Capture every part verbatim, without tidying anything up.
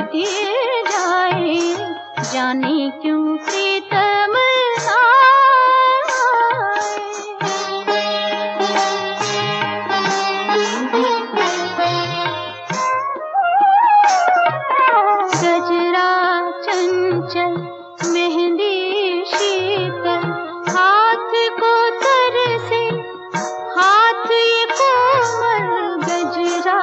बढ़ती जाए, जाने क्यों प्रीतम गजरा चंचल मेहंदी शीतल, हाथ को तरसे हाथ ये कोमल। गजरा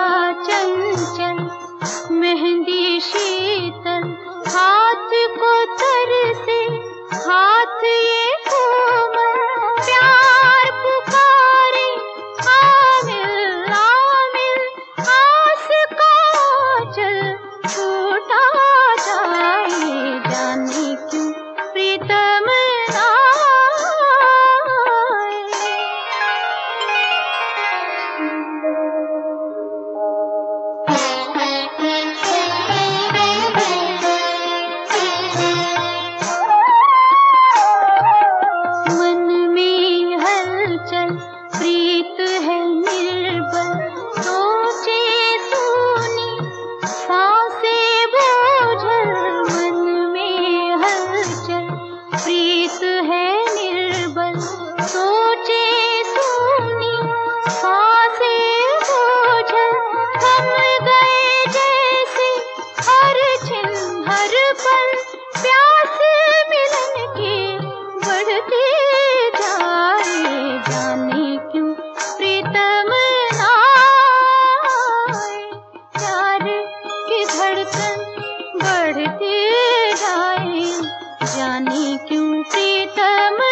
चंचल मेहंदी शीतल, हाथ को तरसे हाथ ये कोमल। प्यार पुकारे आमिल आमिल, आस का जल छूटा जाए, जाने क्यों प्रीतम प्रीत है निर्बल, सोचे सूनी सांसें बोझल। मन में हलचल प्रीत है निर्बल, सोचे सूनी सांसें बोझल। थम गए जैसे हर छिन हर पल, प्यास मिलन की बढ़ती जाए, जाने क्यों प्रीतम आए। प्यार की धड़कन बढ़ती जाए, जाने क्यों प्रीतम